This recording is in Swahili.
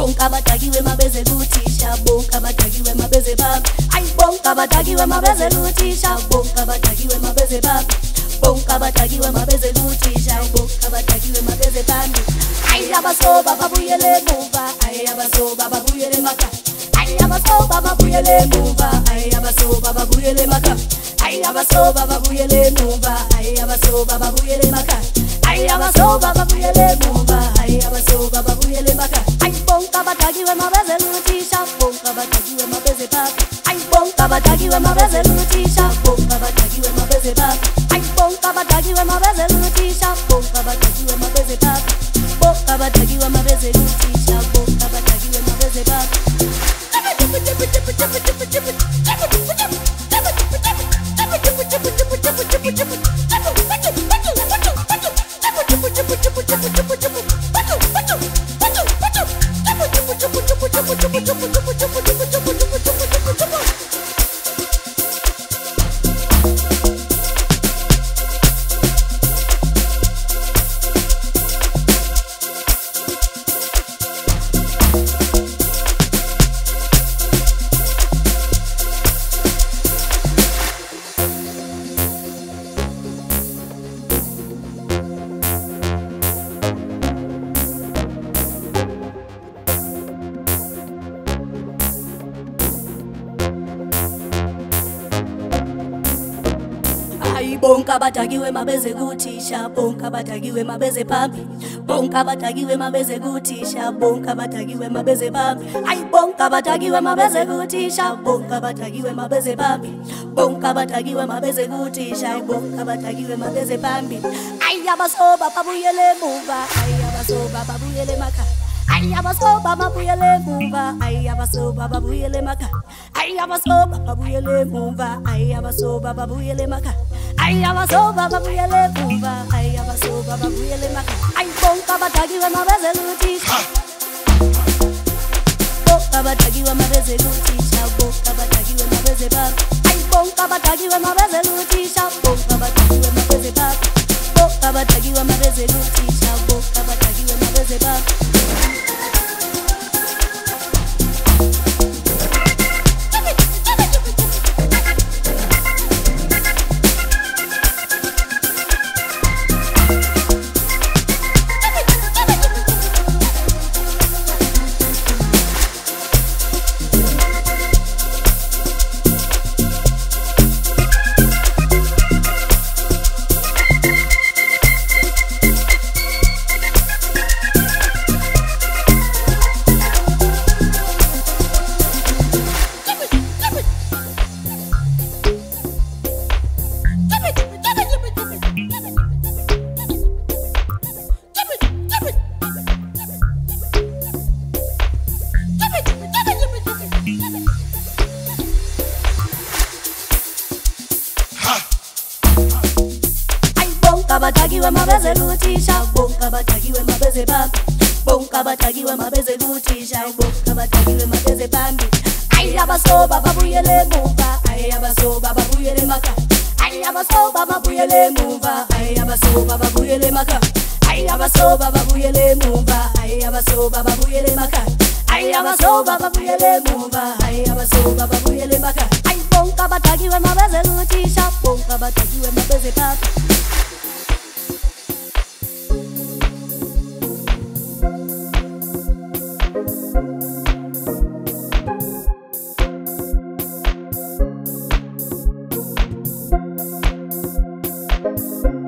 bonka batagiwe mabeze lutisha, bonka batagiwe mabeze bab. Ay bonka batagiwe mabeze lutisha, bonka batagiwe mabeze bab. Bonka batagiwe mabeze lutisha, bonka batagiwe mabeze bab. Ay abasoba babuyele muva, ay abasoba babuyele maka. Ay abasoba babuyele muva, ay abasoba babuyele maka. Ay abasoba babuyele muva, ay abasoba babuyele maka. Ay abasoba babuyele muva, ay abasoba babuyele maka. Ay bonka batagiwe mabeze lutisha, bonka batagiwe mabeze bab. Ay bonka batagiwe mabeze lutisha, bonka batagiwe mabeze bab. Ay bonka batagiwe mabeze lutisha, bonka batagiwe mabeze bab. Bonka batagiwe mabeze lutisha, bonka batagiwe mabeze bab. Bonka batagiwe mabeze gutisha, bonka batagiwe mabeze pambi. Bonka batagiwe mabeze gutisha, bonka batagiwe mabeze pambi. Ay bonka batagiwe mabeze gutisha, bonka batagiwe mabeze pambi. Bonka batagiwe mabeze gutisha, bonka batagiwe mabeze pambi. Ay abasoba babuyele muva, ay abasoba babuyele maka. Ay abasoba babuyele muva, ay abasoba babuyele maka. Ay abasoba babuyele muva, ay abasoba babuyele maka. Ay abasoba babuyele muva, ay abasoba babuyele maka. Ay bonka batagiwe mabeze lutisha, bonka batagiwe mabeze lutisha, bonka batagiwe mabeze bab. Ay bonka batagiwe mabeze lutisha, bonka batagiwe mabeze bab. Bonka batagiwe mabeze lutisha, bonka batagiwe mabeze bab. Bonka batagiwe mabeze lutisha, bonka batagiwe mabeze pambi. Bonka batagiwe mabeze lutisha, bonka batagiwe mabeze pambi. Ay abasoba babuyele muva, ay abasoba babuyele maka. Ay abasoba babuyele muva, ay abasoba babuyele maka. Ay abasoba babuyele muva, ay abasoba babuyele maka. Ay abasoba babuyele muva, ay abasoba babuyele maka. Ay bonka batagiwe mabeze lutisha, bonka batagiwe mabeze pambi. Thank you.